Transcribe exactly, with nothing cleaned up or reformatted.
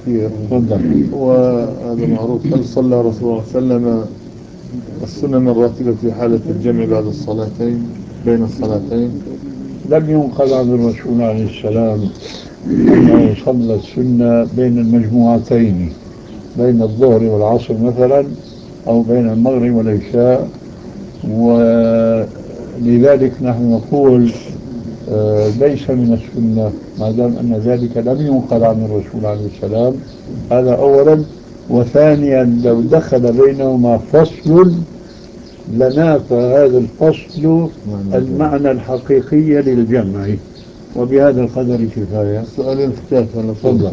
كثير. تفضل. وهذا معروف. هل صلى رسول الله صلى الله عليه وسلم السنن الراتبة في حالة الجمع بعد الصلاتين بين الصلاتين؟ لم ينقل عن الرسول عليه السلام أنه صلى السنة بين المجموعتين، بين الظهر والعصر مثلا، أو بين المغرب والعشاء. ولذلك نحن نقول آه ليس من السنة ما دام أن ذلك لم ينقل عن الرسول عليه السلام. هذا أولا. وثانيا لو دخل بينهما فصل لنافى هذا الفصل المعنى الحقيقي للجمع. وبهذا القدر كفاية. سؤالين اختلاف. تفضل.